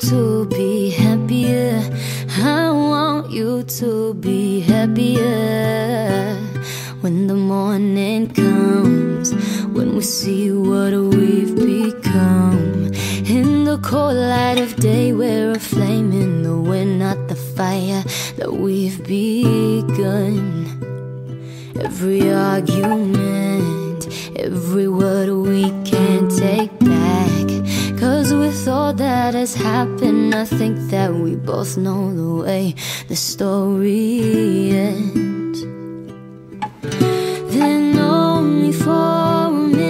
to be happier. I want you to be happier. When the morning comes, when we see what we've become, in the cold light of day, we're a flame in the wind, not the fire that we've begun. Every argument, every word we can't take back, 'cause with all that has happened, I think that we both know the way the story ends. Then only for a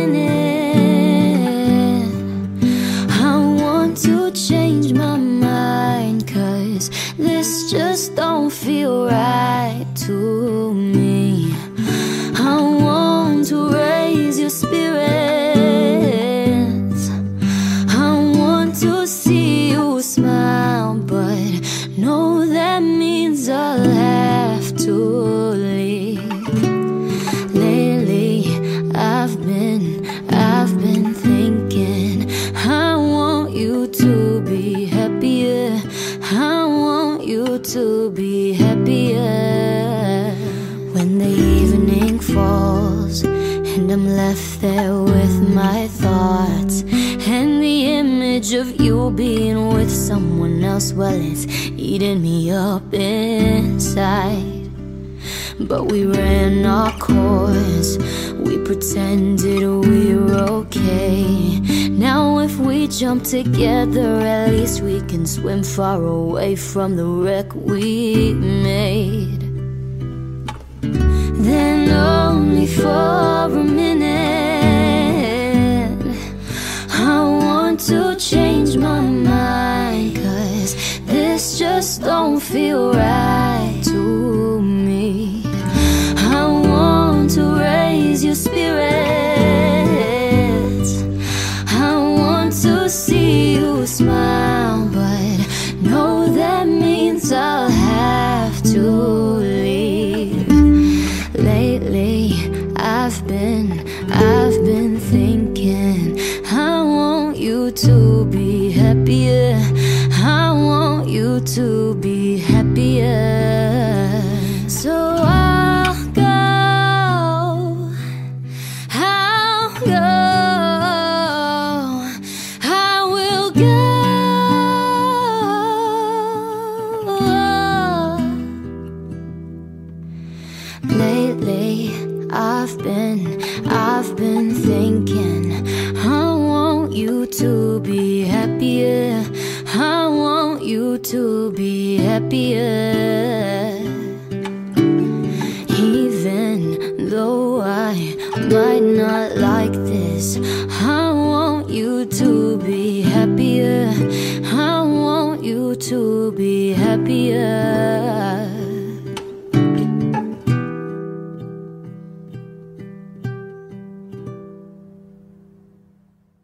minute, I want to change my mind, 'cause this just don't feel right to me. I want to raise your spirits, I want to see you smile, but no, that means I'll have to leave. Lately, I've been thinking, I want you to be happier. I want you to be happier. When the evening falls and I'm left there with my thoughts, and the image of you being with someone else, well, it's eating me up inside. But we ran our course, we pretended we were okay. Now if we jump together, at least we can swim far away from the wreck we made. Then only for a minute, I want to change my mind, 'cause this just don't feel right to me. I want to raise your spirits, I want to see you smile, but no, that means I'll have to leave. Lately, I've been thinking, I want you to be happier. I want you to be happier. So I'll go, I will go. Lately, I've been thinking, I want you to be happier. I want you to be happier. Even though I might not like this, I want you to be happier. I want you to be happier.